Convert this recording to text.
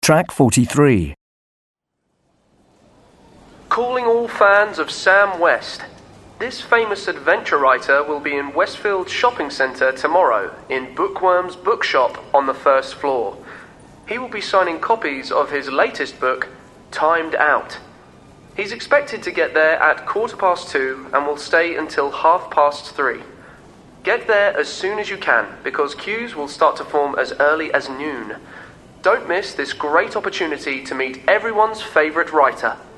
Track 43. Calling all fans of Sam West. This famous adventure writer will be in Westfield Shopping Centre tomorrow in Bookworm's bookshop on the first floor. He will be signing copies of his latest book, Timed Out. He's expected to get there at 2:15 and will stay until 3:30. Get there as soon as you can because queues will start to form as early as noon. Don't miss this great opportunity to meet everyone's favourite writer.